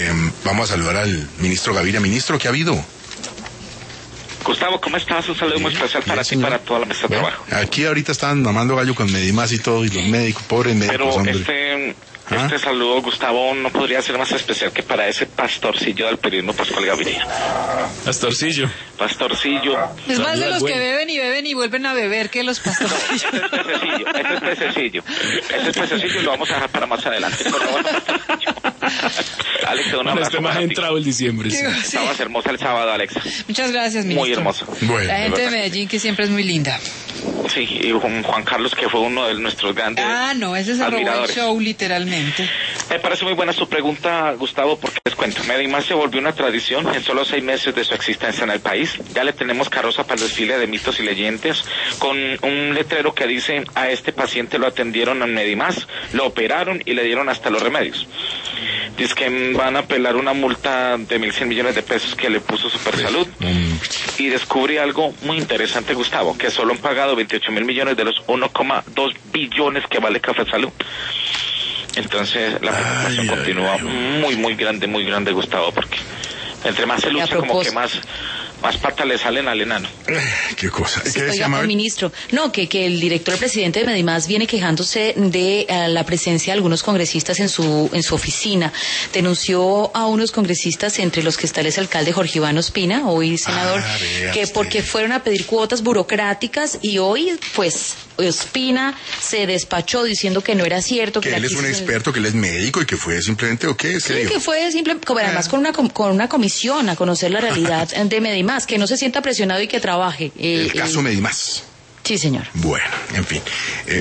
Vamos a saludar al ministro Gaviria. Ministro, ¿qué ha habido? Gustavo, ¿cómo estás? Un saludo muy especial para ti y para toda la mesa de trabajo. Aquí ahorita están mamando gallo con Medimás y todo, y los médicos, pobres médicos. Pero este saludo, Gustavo, no podría ser más especial que para ese pastorcillo del periodismo Pascual Gaviria. Pastorcillo. Es más de los que beben y vuelven a beber que los pastorcillos. Ese pececillo lo vamos a dejar para más adelante. Pero bueno, Alex, un abrazo. Este más ha entrado el diciembre. Sí. Estabas hermosa el sábado, Alexa. Muchas gracias, ministro. Muy hermoso. Bueno, la gente de Medellín que siempre es muy linda. Sí, y Juan Carlos, que fue uno de nuestros grandes no, ese se robó el show literalmente. Me parece muy buena su pregunta, Gustavo, porque les cuento. Medimás se volvió una tradición en solo 6 meses de su existencia en el país. Ya le tenemos carroza para el desfile de mitos y leyendas, con un letrero que dice: a este paciente lo atendieron en Medimás, lo operaron y le dieron hasta los remedios. Dice que van a apelar una multa de 1.100 millones de pesos que le puso Supersalud. Y descubrí algo muy interesante, Gustavo, que solo han pagado 28.000 millones de los 1,2 billones que vale Café Salud. Entonces la preocupación continúa muy grande, Gustavo, porque entre más se lucha, como que más patas le salen al enano. ¿Qué cosa? ¿Qué decía, ministro? No, que el director presidente de Medimás viene quejándose de la presencia de algunos congresistas en su oficina. Denunció a unos congresistas, entre los que está el exalcalde Jorge Iván Ospina, hoy senador, que porque fueron a pedir cuotas burocráticas, y hoy, pues, Ospina se despachó diciendo que no era cierto. Que él es un experto, que él es médico y que fue simplemente, ¿o qué? Sí, que fue simplemente, además con una comisión a conocer la realidad de Medimás, que no se sienta presionado y que trabaje. El caso Medimás. Sí, señor. Bueno, en fin.